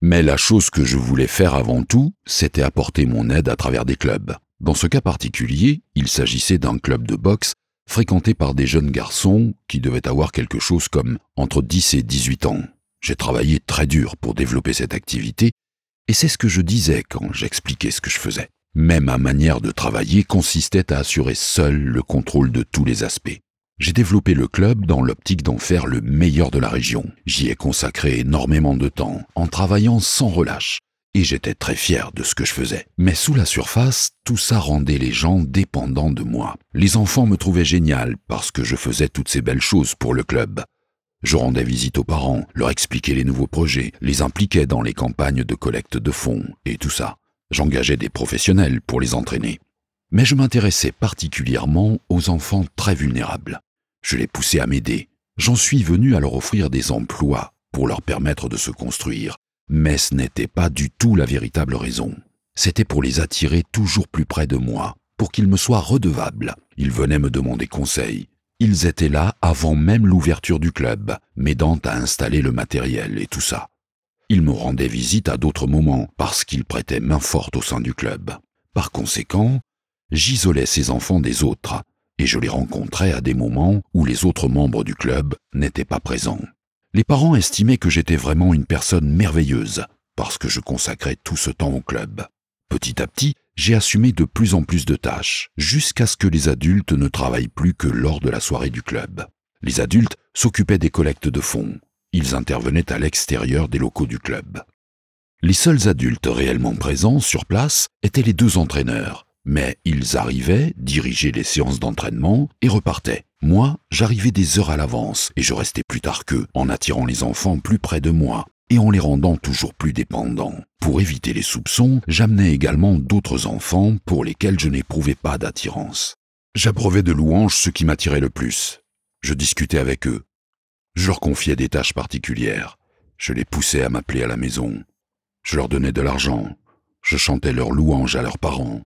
Mais la chose que je voulais faire avant tout, c'était apporter mon aide à travers des clubs. Dans ce cas particulier, il s'agissait d'un club de boxe fréquenté par des jeunes garçons qui devaient avoir quelque chose comme entre 10 et 18 ans. J'ai travaillé très dur pour développer cette activité, et c'est ce que je disais quand j'expliquais ce que je faisais. Mais ma manière de travailler consistait à assurer seul le contrôle de tous les aspects. J'ai développé le club dans l'optique d'en faire le meilleur de la région. J'y ai consacré énormément de temps, en travaillant sans relâche, et j'étais très fier de ce que je faisais. Mais sous la surface, tout ça rendait les gens dépendants de moi. Les enfants me trouvaient génial parce que je faisais toutes ces belles choses pour le club. Je rendais visite aux parents, leur expliquais les nouveaux projets, les impliquais dans les campagnes de collecte de fonds et tout ça. J'engageais des professionnels pour les entraîner. Mais je m'intéressais particulièrement aux enfants très vulnérables. Je les poussais à m'aider. J'en suis venu à leur offrir des emplois pour leur permettre de se construire. Mais ce n'était pas du tout la véritable raison. C'était pour les attirer toujours plus près de moi, pour qu'ils me soient redevables. Ils venaient me demander conseil. Ils étaient là avant même l'ouverture du club, m'aidant à installer le matériel et tout ça. Ils me rendaient visite à d'autres moments parce qu'ils prêtaient main forte au sein du club. Par conséquent, j'isolais ces enfants des autres et je les rencontrais à des moments où les autres membres du club n'étaient pas présents. Les parents estimaient que j'étais vraiment une personne merveilleuse parce que je consacrais tout ce temps au club. Petit à petit, j'ai assumé de plus en plus de tâches, jusqu'à ce que les adultes ne travaillent plus que lors de la soirée du club. Les adultes s'occupaient des collectes de fonds. Ils intervenaient à l'extérieur des locaux du club. Les seuls adultes réellement présents sur place étaient les 2 entraîneurs, mais ils arrivaient, dirigeaient les séances d'entraînement et repartaient. Moi, j'arrivais des heures à l'avance et je restais plus tard qu'eux, en attirant les enfants plus près de moi et en les rendant toujours plus dépendants. Pour éviter les soupçons, j'amenais également d'autres enfants pour lesquels je n'éprouvais pas d'attirance. J'abreuvais de louanges ce qui m'attirait le plus. Je discutais avec eux. Je leur confiais des tâches particulières. Je les poussais à m'appeler à la maison. Je leur donnais de l'argent. Je chantais leurs louanges à leurs parents.